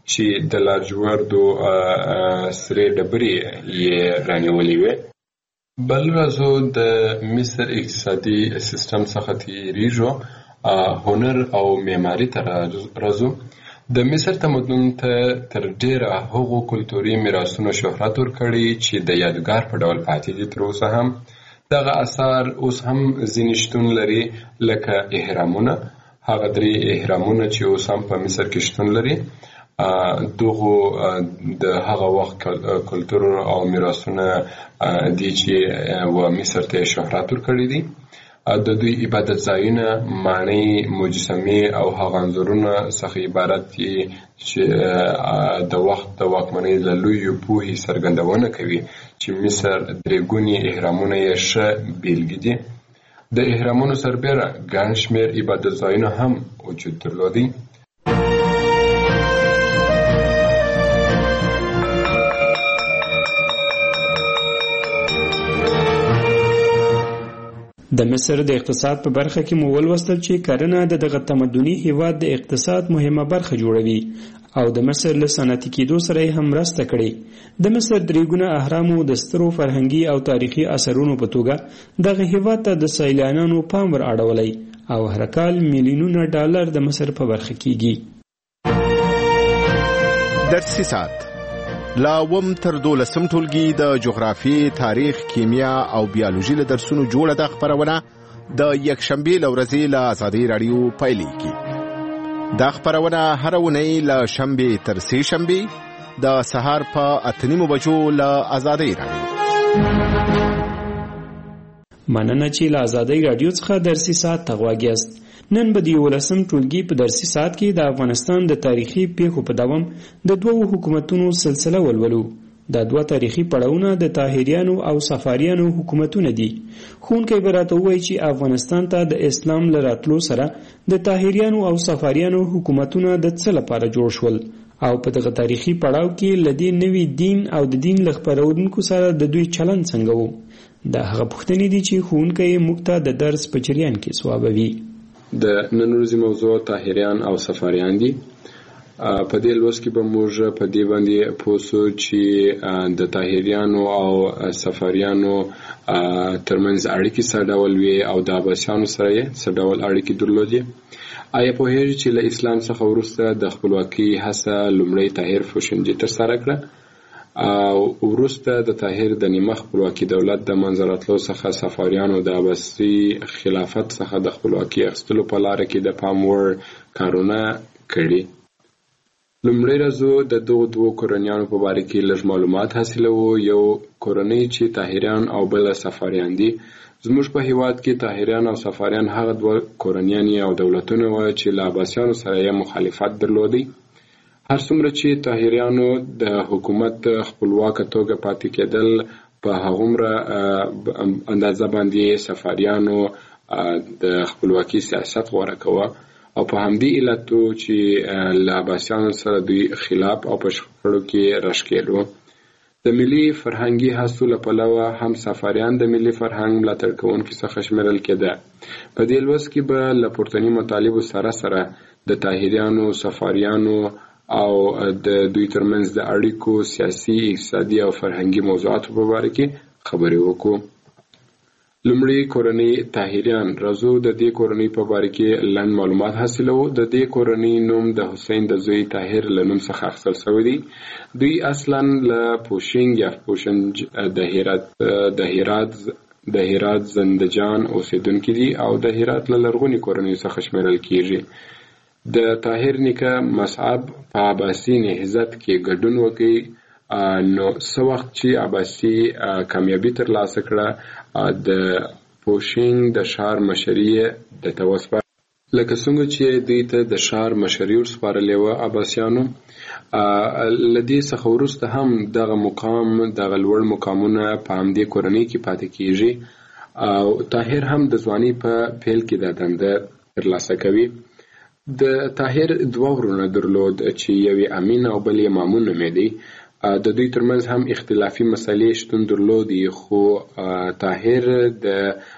چې د لاجوردو سرې ډبرې یې رانیولې وې. بل راځو د مصر اقتصادي سیستم څخه تیریږو، هنر او معماري ته راځو. د مصر تمدن ته تر ډیره هغو کلتوري میراثونو شهرت ورکړی چې د یادګار په ډول پاتې دي. تر اوسه هم دغه آثار اوس هم ځینې شتون لري، لکه اهرامونه، هغه درې اهرامونه چې اوس هم په مصر کې شتون لري. دغو د هغه وخت کلتور او میراثونه دي چې و مصر ته شهرت ورکړي دي. د دوی عبادت ځایونه، ماڼۍ، مجسمې او هغه انځورونه څخه عبارت دي چې د وخت د واکمنۍ له لویو پوهې څرګندونه کوي چې مصر درې ګوني اهرامونه یې ښه بیلګې دي. د اهرامونو سربیره ګڼ شمېر عبادت ځایونه هم وجود درلودی. د مصر د اقتصاد په برخه کې مو ولوستل چې کرنه د دغه تمدني هیواد د اقتصاد مهمه برخه جوړوي او د مصر له صنعتي کېدو سره یې هم مرسته کړې. د مصر درې ګونه اهرامو د سترو فرهنګي او تاریخي اثرونو په توګه دغه هیواد ته د سیلانیانو پام ور اړولی او هر کال میلیونونه ډالر د مصر په برخه کېږي. درسي ساعت لا وم تر دولسم ټولګي د جغرافي، تاریخ، کیمیا او بیولوژي له درسونو جوړه ده خبرونه د یکشنبې له ورځې له آزادۍ راډیو پیلېږي. دا خبرونه هره اونۍ له شنبې تر سې شنبې د سهار په اته نیمو بجو له آزادۍ راډیو. مننه چې له آزادۍ راډیو څخه درسي ساعت ته غوږ یاست. نن به د یولسم ټولګي په درسي ساعت کې د افغانستان د تاریخي پیښو په دوام د دوو حکومتونو سلسله ولولو. دا دوه تاریخي پړاوونه د طاهریانو او صفاریانو حکومتونه دي. ښوونکی به راته ووایي چې افغانستان ته د اسلام له راتلو سره د طاهریانو او صفاریانو حکومتونه د څه لپاره جوړ شول او په دغه تاریخي پړاو کې له دې نوي دین او د دین له خپرونکو سره د دوی چلند څنګه و. دا هغه پوښتنې دي چې ښوونکی موږ ته د درس په جریان کې ځوابوي. د نن ورځې موضوع طاهریان او صفاریان دي. په دې لوست کې به موږ په دې باندې پوه شو چې د طاهریانو او صفاریانو ترمنځ اړیکې څه ډول وي او د عباسیانو سره یې څه ډول اړیکې درلودې. آیا پوهېږئ چې له اسلام څخه وروسته د خپلواکۍ هڅه لومړی طاهر فوشنجي ترسره کړه او وروسته د طاهر د نیمه خپلواکي دولت د منځه راتلو څخه صفاریانو د عباسي خلافت څخه د خپلواکي اخیستلو په لاره کې د پام وړ کارونه کړي. لومړی راځو د دغو دوو کورنیانو په باره کې لږ معلومات حاصلوو. یو کورنۍ چې طاهریان او بل صفاریان دي. زموږ په هیواد کې طاهریان او صفاریان هغه دوه کورنیان او دولتونه وو چې له عباسیانو سره یې مخالفت درلودی. هر څومره چې طاهریانو د حکومت خپلواکه توګه پاتې کېدل، په هغومره اندازه باندې صفاریانو د خپلواکي سیاست غوره کوه او په همدې علتو چې له عباسیانو سره دوی خلاف او په شخړو کې راښکېلو. د ملي فرهنګي هڅو له پلوه هم صفاریان د ملي فرهنګ ملاتړ کوونکي څخه شمیرل کېده. په دې لوست کې به له پورتني مطالبو سره سره د طاهریانو، صفاریانو او د دوی ترمنځ د اړیکو، سیاسي، اقتصادي او فرهنګي موضوعاتو په باره کې خبرې وکړو. لومړی کورنۍ طاهریان. راځو د دې کورنۍ په باره کې لنډ معلومات حاصلوو. د دې کورنۍ نوم د حسین د زوی طاهر له نوم څخه اخیستل شوی دی. دوی اصلا له پوشنګ یا پوشنج د هرات د هرات د هرات زندجان اوسیدونکي دي او د هرات له لرغوني کورنۍ څخه شمیرل کیږي. د طاهر نیکه مصعب په عباسي نهضت کې ګډون وکړي. نو څه وخت چې عباسي کامیابي ترلاسه کړه، د پوشنګ د ښار مشري د ته وسپارله. لکه څنګه چې دوی ته د ښار مشري ورسپارلې وه عباسیانو، له دې څخه وروسته هم دغه مقام دغه لوړ مقامونه په همدې کورنۍ کې پاتې کیږي او طاهر هم د ځوانۍ په پیل کې دا دنده ترلاسه کوي. د طاهر دوه ورونه درلود چې یو امین او بل یې مامون نومېدی. د دوی ترمنځ هم اختلافي مسلې شتون درلودي، خو طاهر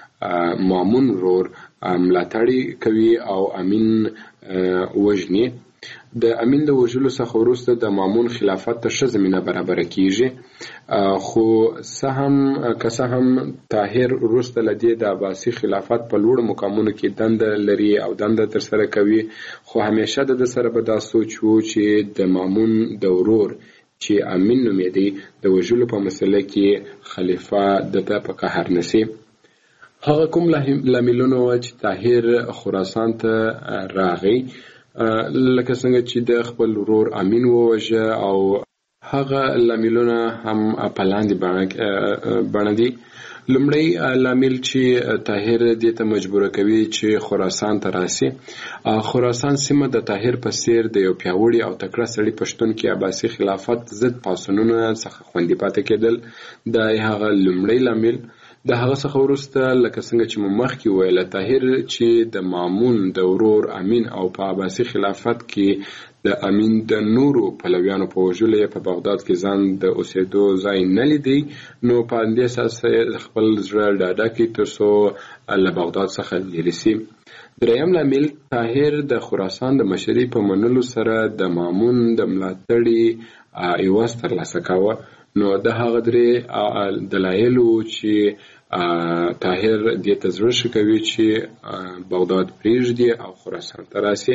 د مامون ورور ملاتړ کوي او امین وژني. د امین د وژلو څخه وروسته د مامون خلافت ته ښه زمینه برابره کیږي، خو څه هم که څه هم طاهر وروسته له دې د عباسي خلافت په لوړو مقامونو کې دنده لري او دنده ترسره کوي، خو همیشه د ده سره به دا سوچ و چې د مامون د ورور چې امین نومېدی د وژلو په مسله کې خلیفه د ته په قهر نسي. هغه کوم لاملونه وه چې طاهر خراسان ته راغی، لکه څنګه چې د خپل ورور امین ووژه، او هغه لاملونه هم په لاندې بڼه دي. لومړی لامل چې طاهر دې ته مجبوره کوي چې خراسان ته راسي. خراسان سیمه د طاهر په څیر د یو پیاوړي او تکړه سړي په شتون کې عباسي خلافت ضد پاڅونونو څخه خوندي پاتې کېدل. دا هغه لومړی لامل. د هغه څخه وروسته لکه څنګه چې مو مخکې ویله، طاهر چې د مامون د ورور امین او په عباسي خلافت کې د امین د نورو پلویانو په وژلو یې په بغداد کې ځان د اوسېدو ځای نه لیدی، نو په همدې اساس خپل زړه ډاډه کړي تر څو له بغداد څخه لرې سي. دریم لامل، طاهر د خراسان د مشرۍ په منلو سره د مامون د ملاتړي عوض ترلاسه کاوه. نو د هغه درې دلایل وو چې طاهر دې ته زړه ښه کوي چې بغداد پرېږدي او خراسان ته راسي.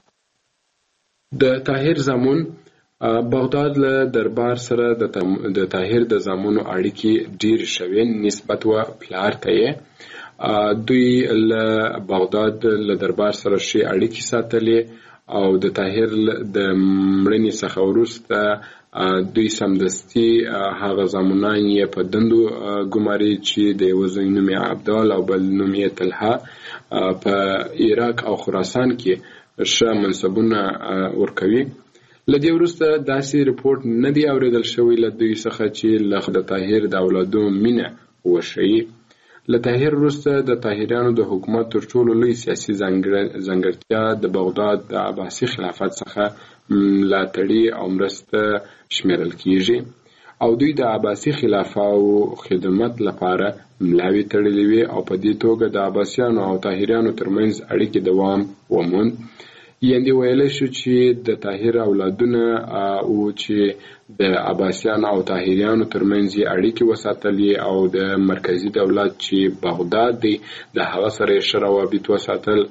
د طاهر زامن بغداد له دربار سره د طاهر د زامنو اړیکې ډېرې شوې نسبت و پلار ته یې. دوی له بغداد له دربار سره ښې اړیکې ساتلې او د طاهر د مړینې څخه وروسته دوی سمدستي هغه زامنان یې په دندو ګماري چې د یوه زوی نوم یې عبدال او بل نوم یې طلحه په عراق او خراسان کې ښه منصبونه ورکوي. له دې وروسته داسې رپورټ نه دی اورېدل شوی له دوی څخه چې له د طاهر د اولادو مینه وښیي. له طاهر وروسته د طاهریانو د حکومت تر ټولو لوی سیاسي ځانګړتیا د بغداد د عباسي خلافت څخه ملاتړي او مرسته شمیرل کیږي، او دوی د عباسي خلافاو خدمت لپاره ملاوې تړلې وې او په دې توګه د عباسیانو او طاهریانو ترمنځ اړیکې دوام وموند. یعنې ویلی شو چې د طاهر اولادونه او چې د عباسیانو او طاهریانو ترمنځ یې اړیکې وساتلې او د مرکزي دولت چې بغداد دی د هغه سره یې ښه روابط وساتل.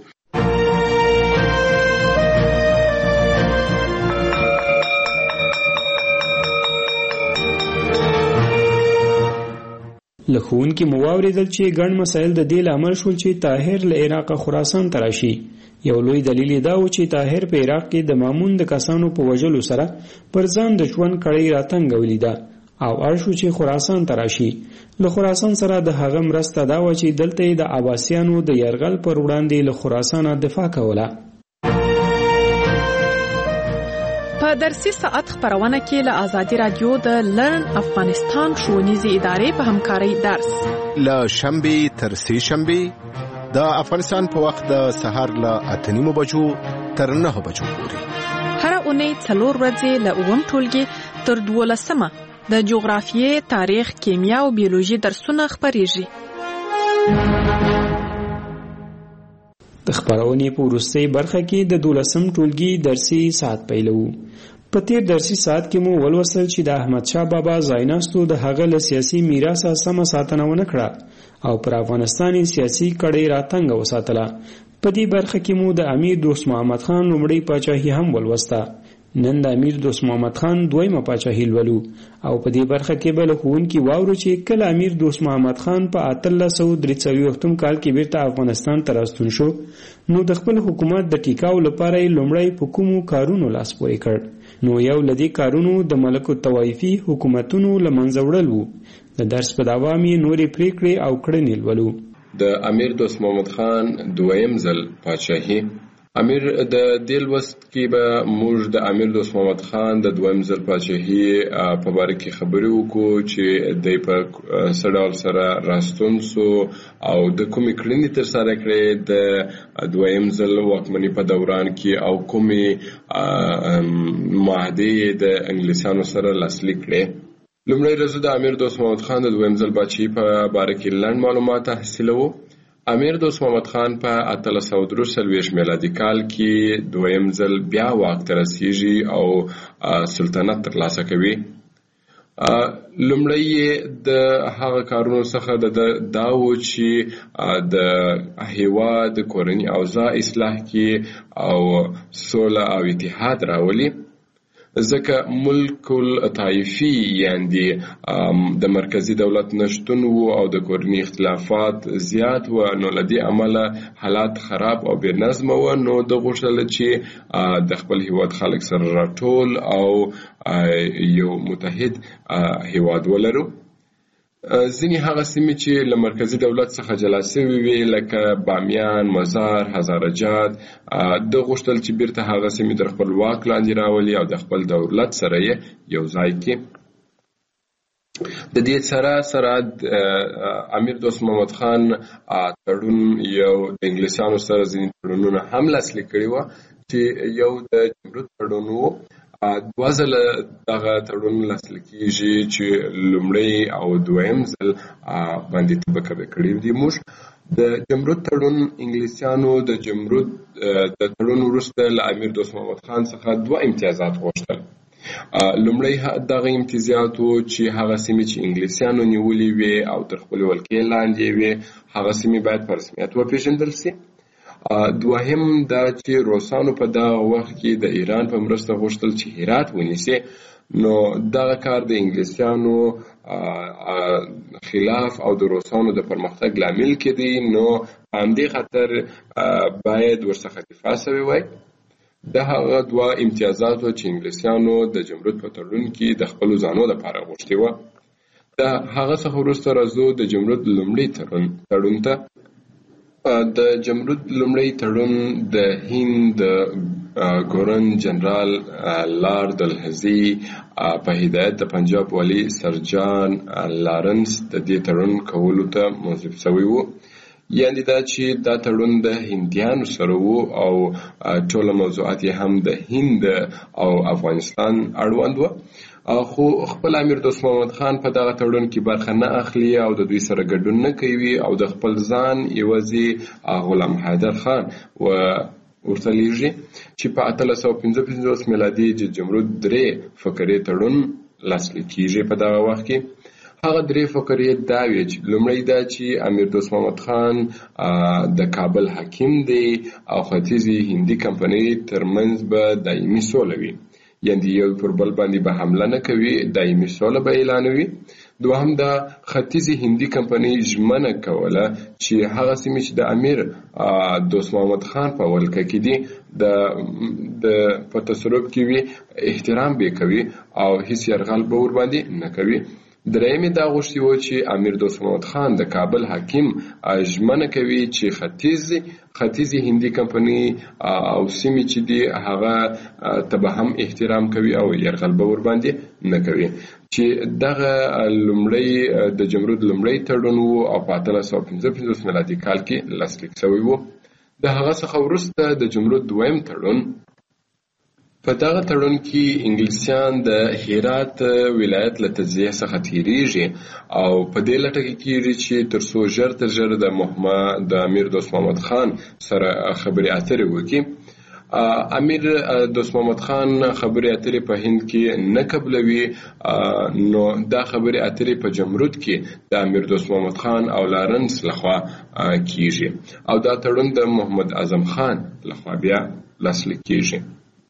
له ښوونکي مو واورېدل چې ګڼ مسایل د دې لامل شول چې طاهر له عراقه خراسان ته راشي. یو لوی دلیل دا و چې طاهر په عراق کې د مامون د کسانو په وژلو سره پر ځان د ژوند کړۍ راتنګولې ده او اړ شو چې خراسان ته راشي. له خراسان سره د هغه مرسته دا و چې دلته یې د عباسیانو د یرغل پر وړاندې له خراسانه دفاع کوله. په درسي ساعت خبرونه کې له آزادي رادیو د لرن افغانستان ښوونیزې ادارې په همکارۍ درس له شنبې تر سې شنبې د افغانستان په وخت د سهار له اته نیمو بجو تر نهه بجو پورې هر اونۍ څلور ورځې له اووم ټولګي تر دولسمه د جغرافیې، تاریخ، کیمیا او بیولوژي درسونه خپریږي. د خبرونې په وروستۍ برخه کې د دولسم ټولګي درسي ساعت پیلوو. په تیر درسي ساعت کې مو ولوستل چې د احمد شاه بابا ځایناستو د هغه له سیاسي میراثه سمه ساتنه ونه کړه او پر افغانستان سیاسي کړۍ راتنګه وساتله. په دې برخه کې مو د امیر دوست محمد خان لومړی پاچاهي هم ولوسته. نن د امیر دوست محمد خان دویمه پاچاهي لولو او په دې برخه کې به له ښوونکي واورو چې کله امیر دوست محمد خان په اتلس سوه درې څلوېښتم کال کې بیرته افغانستان ته راستون شو، نو د خپل حکومت د ټیکاو لپاره یې لومړی په کومو کارونو لاس پورې کړ. نو یو له دې کارونو د ملک الطوایفي حکومتونو له منځه وړل وو. د درس په دوام یې نورې پریکړې او کړنې لولو. د امیر دوست محمد خان دویم ځل پاچاهي. امیر د دې لوست کې به موږ د امیر دوست محمد خان د دویم ځل پاچاهي په باره کې خبرې وکړو چې دی په څه ډول سره راستون سو او د کومې کړنې ترسره کړې د دویم ځل واکمنۍ په دوران کې او کومې معاهدې د انګلیسانو سره لاسلیک کړې. لومړی ورځ د امیر دوست محمد خان د دویم ځل پاچاهي په باره کې لنډ معلومات حاصلوو. امیر دوست محمد خان په اتلس سوه درې څلوېښت میلادي کال کې دویم ځل بیا واک ته رسیږي او سلطنت ترلاسه کوي. لومړی د هغه کارونو څخه د دا و چې د هیواد کورني اوضاع اصلاح کړي او سوله او اتحاد راولي، ځکه ملک الطایفي یعنی د مرکزی دولت نشتون وو او د کورني اختلافات زیات و، نو لدی عمله حالات خراب او بې نظمه و. نو د غوښتل چې د خپل هیواد خلک سره راټول او یو متحد هیواد ولرو. ځینې هغه سیمې چې له مرکزي دولت څخه جلا شوې وې لکه بامیان، مزار، هزارجات، د غوښتل چې بیرته هغه سیمې در خپل واک لاندې راولي او د خپل دولت سره یې یو ځای کړي. د دې سره سره امیر دوست محمد خان تړون یو د انګلیسانو سره ځینې تړونونه هم لاسلیک کړي وو چې یو د جمرود تړون وو. دوه ځله دغه تړون لاسلیک کېږي چې لومړی او دویم ځل باندې طبقه به کړي دي. موږ د جمرود تړون انګلیسیانو د جمرود د تړون وروسته له امیر دوست محمد خان څخه دوه امتیازات غوښتل. لومړی دغه امتیازات و چې هغه سیمې چې انګلیسیانو نیولې وې او تر خپلې ولکې لاندې وې هغه سیمې باید په رسمیت وپېژندل سي. دوهم دا چې روسانو په دغه وخت کې د ایران په مرسته غوښتل چې هرات ونیسي، نو دغه کار د انګلیسیانو خلاف او د روسانو د پرمختګ لامل کېدی، نو همدې خاطر باید ورڅخه دفاع شوی وای. د هغه دوه امتیازات چې انګلیسیانو د جمرود په تړون کې د خپلو ځانو لپاره غوښتي وه. د هغه څخه وروسته راځو د جمرود لومړي تړون ته. د جمرود لومړی تړون د هند ګورن جنرال لارد الهزي په هدایت د پنجاب والي سرجان لارنس د دې تړون کولو ته موظف شوی و. یعنې دا چې دا تړون د هندیانو سره و او ټوله موضوعات یې هم د هند او افغانستان اړوند و. خو خپل امیر دوست محمد خان په دغه تړون کې برخه نه اخلي او د دوی سره ګډون نه کوي او د خپل ځان یوازې غلام حیدر خان و ورته لیږي چې په اتلس سوه پنځه پنځوس میلادي د جمرود درې فقرې تړون لاسلیک کېږي. په دغه وخت کې هغه درې فقرې دا وې چې لومړی دا چې امیر دوست محمد خان د کابل حاکم دی او ختیځې هندي کمپنۍ ترمنځ به دایمي سوله وي، یعنی یو پر بل باندې به حمله نه کوي، دایمي سوله به اعلانوي. دوهم دا ختیځې هندي کمپنۍ ژمنه کوله چې هغه سیمې چې د امیر دوست محمد خان په ولکه کې دي د په تصرف کې وي احترام به کوي او هیڅ یرغل به ورباندې نه کوي. درېیمې دا غوښتي و چې امیر دوست محمد خان د کابل حاکم ژمنه کوي چې ختیځ ختیځې هندي کمپنۍ او سیمې چې دي هغه ته به هم احترام کوي او یرغل به ورباندې نه کوي. چې دغه لومړی د جمرود لومړی تړون و او په اتلس سوه پنځه پنځوس میلادي کال کې لاسلیک شوی و. د هغه څخه وروسته د جمرود دویم تړون. په دغه تړون کې انګلیسیان د هرات ولایت له تجزیه څخه تیریږي او په دې لټه کې کېږي چې تر څو ژر تر ژره د محمد د امیر دوست محمد خان سره خبرې اترې وکړي. امیر دوست محمد خان خبرې اترې په هند کې نه قبلوي، نو دا خبرې اترې په جمرود کې د امیر دوست محمد خان او لارنس لخوا کېږي او دا تړون د محمد اعظم خان لخوا بیا لاسلیک کېږي.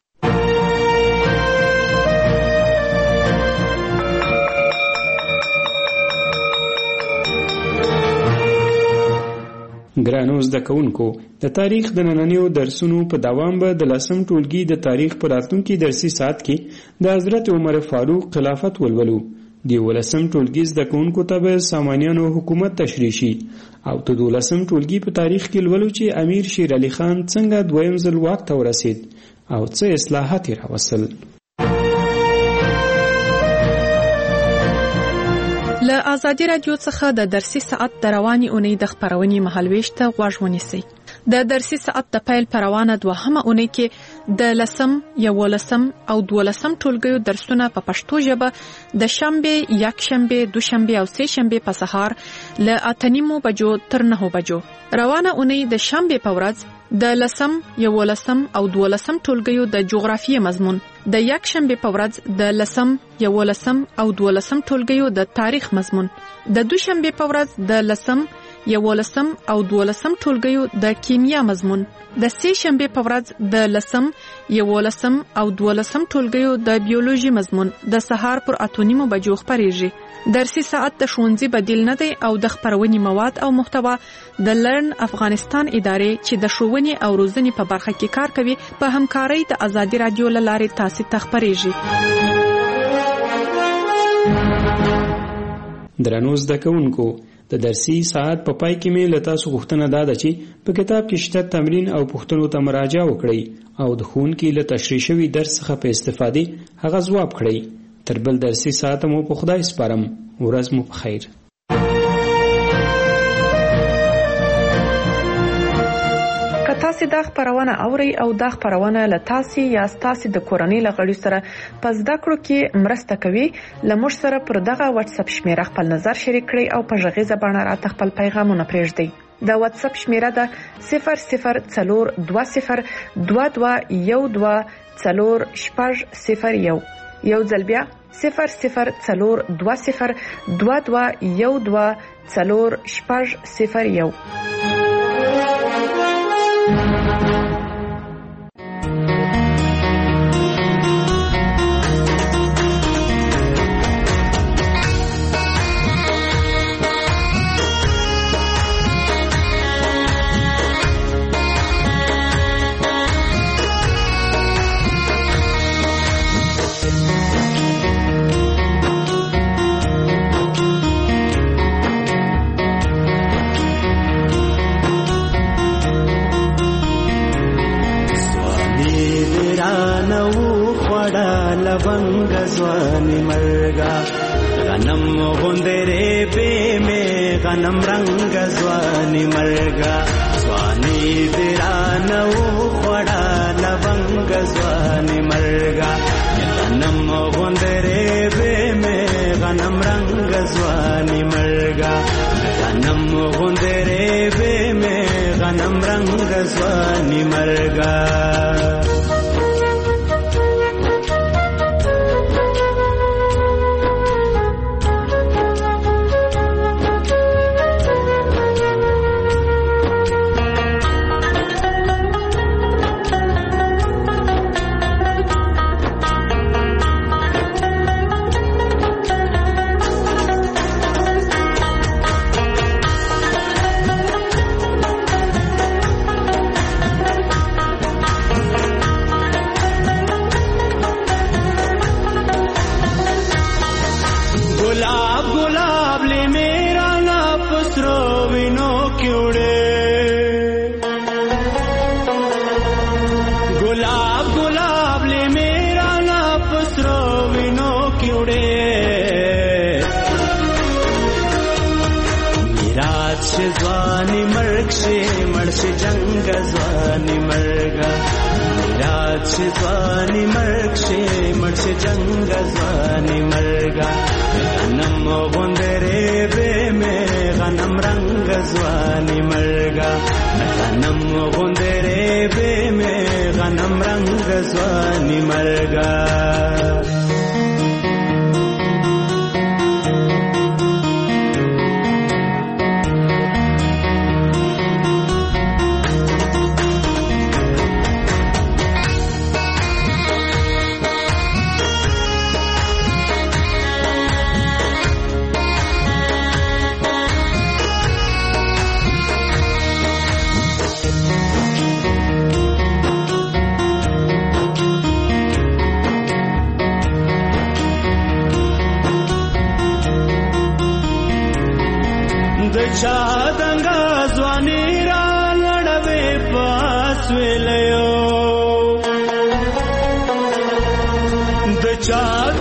ګرانو زده کوونکو، د تاریخ د نننیو درسونو په دوام به د لسم ټولګي د تاریخ په راتلونکي درسي ساعت کې د حضرت عمر فاروق خلافت ولولو. د ولسم ټولګي زده کوونکو ته به سامانیانو حکومت تشریح شي او د دولسم ټولګي په تاریخ کې لولو چې امیر شیر علي خان څنګه دویم ځل واک ته ورسید او څه اصلاحات یې راوستل. له آزادي رادیو څخه د درسي ساعت د روانې اونۍ د خپرونې مهالویش ته غوږ ونیسئ. د درسي ساعت د پیل پروانه دوهمه اونۍ کې د لسم، یولسم او دولسم ټولګیو درسونه په پښتو ژبه د شنبه، یک شنبه، دو شنبه او سه شنبه په سهار له اته نیمو بجو تر نهو بجو. روانه اونۍ د شنبه په ورځ د لسم، یولسم او دولسم ټولګیو د جغرافیې مضمون، د یک شنبه په ورځ د لسم، یولسم او دولسم ټولګیو د تاریخ مضمون، د دو شنبه په ورځ د لسم، یولسم او دولسم ټولګیو د کیمیا مضمون، د سه شنبه په ورځ د لسم، یولسم او دولسم ټولګیو د بیولوژي مضمون د سهار پر اته نیمو بجو خبرېږي. درسي ساعت د ښوونځي بدیل نه دی او د خبرونې مواد او محتوا د لرن افغانستان ادارې چې د ښوونې او روزنې په برخه کې کار کوي په همکارۍ د ازادي رادیو له لارې تاسو ته خبرېږي. درنو زده کوونکو، د درسي ساعت په پای کې مې له تاسو غوښتنه دا ده چې په کتاب کې شته تمرین او پوښتنو ته مراجعه وکړئ او د ښوونکي له تشریح شوي درس څخه په استفادې هغه ځواب کړئ. تر بل درسي ساعت مو په خدای سپارم. ورځ مو په خیر. که تاسو دا خبرونه اورئ او دا خبرونه له تاسو یا تاسو د کورنۍ لغړي سره په زده کړو کې مرسته کوي، لمر سره پر دغه واتس اپ شمیره خپل نظر شریک کړئ او په ژغیزه باندې راته خپل پیغامونه پرېږدئ. د واتس اپ شمیره ده صفر صفر څلور دوه صفر دوه دوه یو دوه څلور شپږ صفر یو. یو ځل بیا صفر صفر څلور دوه صفر دوه دوه یو دوه څلور شپږ صفر یو. लवंग स्वानी मर्गा गनम गुंदरे पे में गनम रंग स्वानी मर्गा स्वानी तेरा नऊ पड़ा लवंग स्वानी मर्गा गनम गुंदरे पे में गनम रंग स्वानी मर्गा गनम गुंदरे पे में गनम रंग स्वानी मर्गा. स्वानी मर्ग से मर्श जंग स्वानी मर्गा रात से स्वानी मर्ग से मर्श जंग स्वानी मर्गा गनम गुंदरे बे में गनम रंग स्वानी मर्गा गनम गुंदरे बे में गनम रंग स्वानी मर्गा. चादंगा ज़वानी रा लड़वे पास वेलयो द चाद